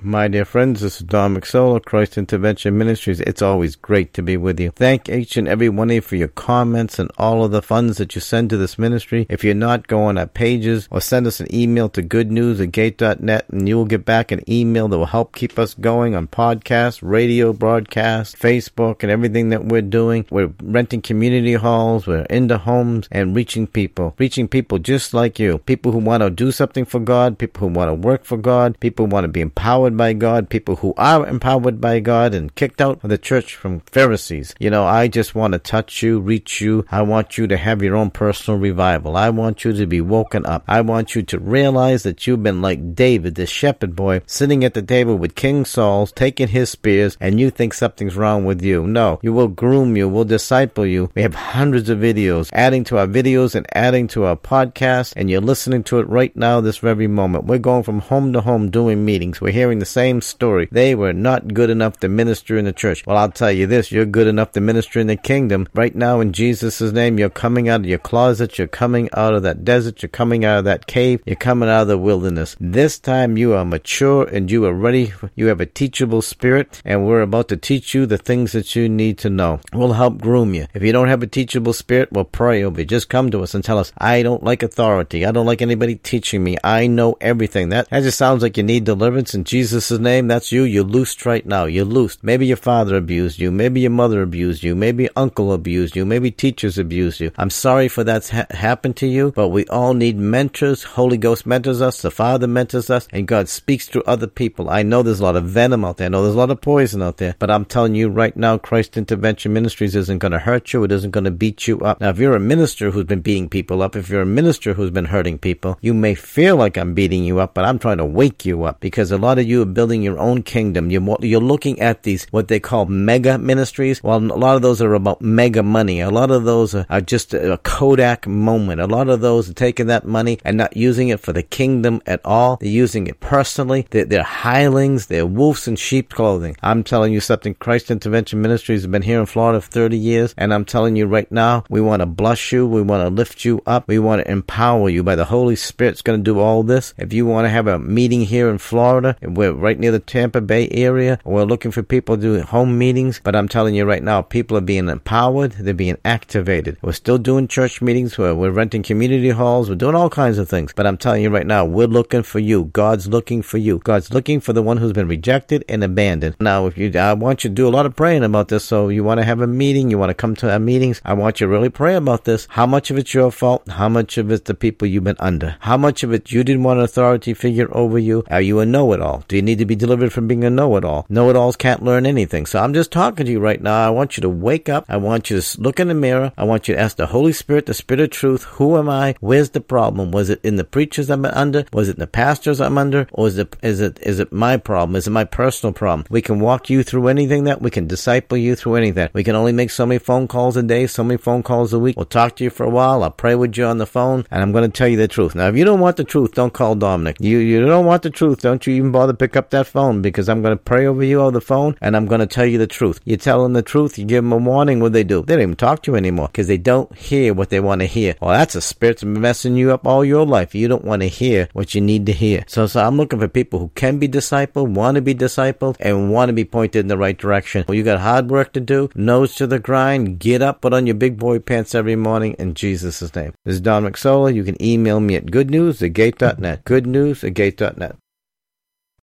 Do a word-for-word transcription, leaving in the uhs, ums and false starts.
My dear friends, this is Don McSola, Christ Intervention Ministries. It's always great to be with you. Thank each and every one of you for your comments and all of the funds that you send to this ministry. If you're not, go on our pages or send us an email to goodnews at gate dot net and you will get back an email that will help keep us going on podcasts, radio broadcasts, Facebook, and everything that we're doing. We're renting community halls, we're into homes and reaching people. Reaching people just like you. People who want to do something for God, people who want to work for God, people who want to be empowered by God, people who are empowered by God and kicked out of the church from Pharisees. You know, I just want to touch you, reach you. I want you to have your own personal revival. I want you to be woken up. I want you to realize that you've been like David, the shepherd boy, sitting at the table with King Saul, taking his spears, and you think something's wrong with you. No, you will groom you, we'll disciple you. We have hundreds of videos, adding to our videos and adding to our podcast, and you're listening to it right now, this very moment. We're going from home to home doing meetings. We're hearing the same story. They were not good enough to minister in the church. Well, I'll tell you this, you're good enough to minister in the kingdom. Right now, in Jesus' name, you're coming out of your closet, you're coming out of that desert, you're coming out of that cave, you're coming out of the wilderness. This time you are mature and you are ready. You have a teachable spirit, and we're about to teach you the things that you need to know. We'll help groom you. If you don't have a teachable spirit, we'll pray over you. Just come to us and tell us, I don't like authority. I don't like anybody teaching me. I know everything. That, that just sounds like you need deliverance. In Jesus' name, that's you. You're loosed right now. You're loosed. Maybe your father abused you. Maybe your mother abused you. Maybe uncle abused you. Maybe teachers abused you. I'm sorry for that's ha- happened to you, but we all need mentors. Holy Ghost mentors us. The Father mentors us, and God speaks through other people. I know there's a lot of venom out there. I know there's a lot of poison out there, but I'm telling you right now, Christ Intervention Ministries isn't going to hurt you. It isn't going to beat you up. Now, if you're a minister who's been beating people up, if you're a minister who's been hurting people, you may feel like I'm beating you up, but I'm trying to wake you up, because a lot of you are building your own kingdom. You're, you're looking at these, what they call mega ministries. Well, a lot of those are about mega money. A lot of those are, are just a, a Kodak moment. A lot of those are taking that money and not using it for the kingdom at all. They're using it personally. They're, they're hirelings. They're wolves in sheep clothing. I'm telling you something. Christ Intervention Ministries have been here in Florida for thirty years, and I'm telling you right now, we want to bless you. We want to lift you up. We want to empower you by the Holy Spirit's going to do all this. If you want to have a meeting here in Florida, we're right near the Tampa Bay area. We're looking for people to do home meetings, but I'm telling you right now, people are being empowered. They're being activated. We're still doing church meetings. We're, we're renting community halls. We're doing all kinds of things, but I'm telling you right now, we're looking for you. God's looking for you. God's looking for the one who's been rejected and abandoned. Now, if you, I want you to do a lot of praying about this, so you want to have a meeting, you want to come to our meetings, I want you to really pray about this. How much of it's your fault? How much of it's the people you've been under? How much of it you didn't want an authority figure over you? Are you a know-it-all? Do you need to be delivered from being a know-it-all? Know-it-alls can't learn anything. So I'm just talking to you right now. I want you to wake up. I want you to look in the mirror. I want you to ask the Holy Spirit, the Spirit of truth, who am I? Where's the problem? Was it in the preachers I'm under? Was it in the pastors I'm under? Or is it, is it, is it my problem? Is it my personal problem? We can walk you through anything that we can disciple you through anything. We can only make so many phone calls a day, so many phone calls a week. We'll talk to you for a while. I'll pray with you on the phone, and I'm going to tell you the truth. Now, if you don't want the truth, don't call Dominic. You, you don't want the truth, don't you even bother pick up that phone, because I'm going to pray over you on the phone, and I'm going to tell you the truth. You tell them the truth, you give them a warning, what they do? They don't even talk to you anymore, because they don't hear what they want to hear. Well, that's a spirit's been messing you up all your life. You don't want to hear what you need to hear. So, so I'm looking for people who can be discipled, want to be discipled, and want to be pointed in the right direction. Well, you got hard work to do, nose to the grind, get up, put on your big boy pants every morning in Jesus' name. This is Don McSola. You can email me at goodnews at gate dot net. goodnews at gate dot net.